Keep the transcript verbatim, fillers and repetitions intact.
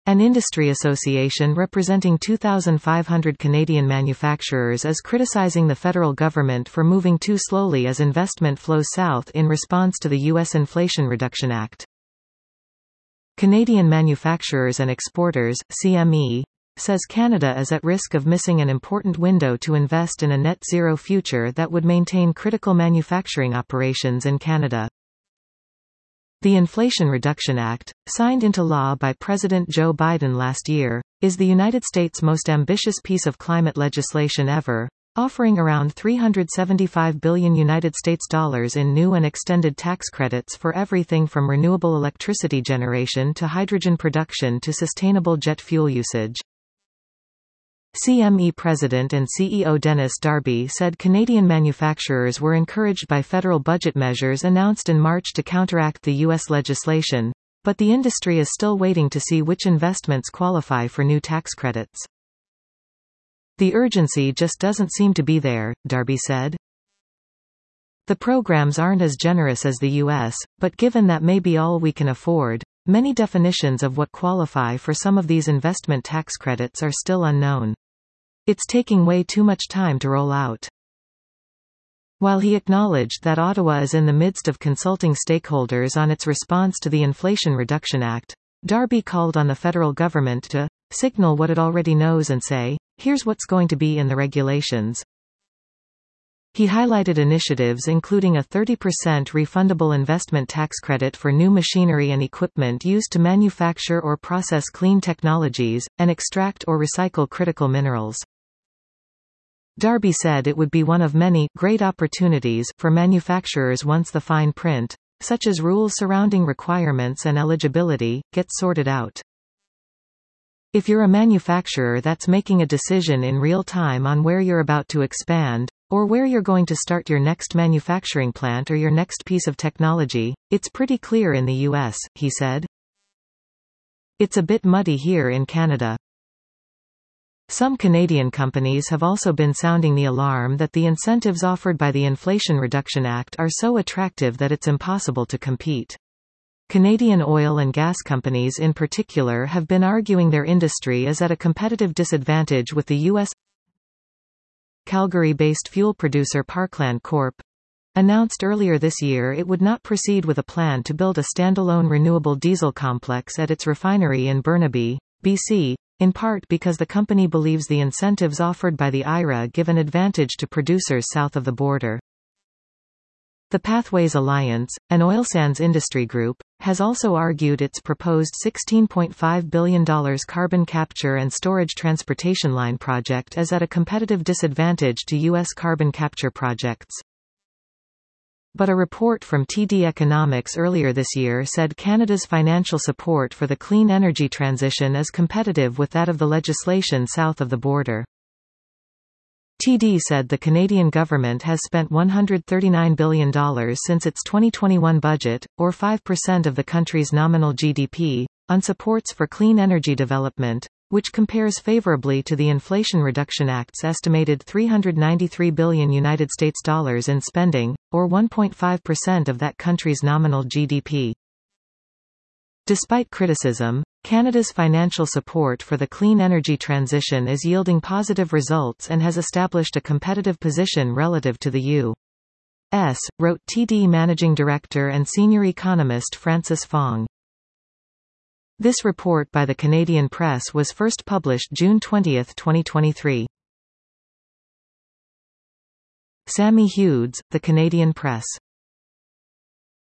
An industry association representing two thousand five hundred Canadian manufacturers is criticizing the federal government for moving too slowly as investment flows south in response to the U S Inflation Reduction Act. Canadian Manufacturers and Exporters (C M E) says Canada is at risk of missing an important window to invest in a net-zero future that would maintain critical manufacturing operations in Canada. The Inflation Reduction Act, signed into law by President Joe Biden last year, is the United States' most ambitious piece of climate legislation ever, offering around three hundred seventy-five billion United States dollars in new and extended tax credits for everything from renewable electricity generation to hydrogen production to sustainable jet fuel usage. C M E President and C E O Dennis Darby said Canadian manufacturers were encouraged by federal budget measures announced in March to counteract the U S legislation, but the industry is still waiting to see which investments qualify for new tax credits. The urgency just doesn't seem to be there, Darby said. The programs aren't as generous as the U S, but given that may be all we can afford, many definitions of what qualify for some of these investment tax credits are still unknown. It's taking way too much time to roll out. While he acknowledged that Ottawa is in the midst of consulting stakeholders on its response to the Inflation Reduction Act, Darby called on the federal government to signal what it already knows and say, here's what's going to be in the regulations. He highlighted initiatives including a thirty percent refundable investment tax credit for new machinery and equipment used to manufacture or process clean technologies, and extract or recycle critical minerals. Darby said it would be one of many great opportunities for manufacturers once the fine print, such as rules surrounding requirements and eligibility, gets sorted out. If you're a manufacturer that's making a decision in real time on where you're about to expand, or where you're going to start your next manufacturing plant or your next piece of technology, it's pretty clear in the U S, he said. It's a bit muddy here in Canada. Some Canadian companies have also been sounding the alarm that the incentives offered by the Inflation Reduction Act are so attractive that it's impossible to compete. Canadian oil and gas companies in particular have been arguing their industry is at a competitive disadvantage with the U S Calgary-based fuel producer Parkland Corporation announced earlier this year it would not proceed with a plan to build a standalone renewable diesel complex at its refinery in Burnaby, B C, in part because the company believes the incentives offered by the I R A give an advantage to producers south of the border. The Pathways Alliance, an oil sands industry group, has also argued its proposed sixteen point five billion dollars carbon capture and storage transportation line project is at a competitive disadvantage to U S carbon capture projects. But a report from T D Economics earlier this year said Canada's financial support for the clean energy transition is competitive with that of the legislation south of the border. T D said the Canadian government has spent one hundred thirty-nine billion dollars since its twenty twenty-one budget, or five percent of the country's nominal G D P, on supports for clean energy development, which compares favorably to the Inflation Reduction Act's estimated three hundred ninety-three billion United States dollars in spending, or one point five percent of that country's nominal G D P. Despite criticism, Canada's financial support for the clean energy transition is yielding positive results and has established a competitive position relative to the U S, wrote T D Managing Director and Senior Economist Francis Fong. This report by the Canadian Press was first published June twentieth, twenty twenty-three. Sammy Hughes, The Canadian Press.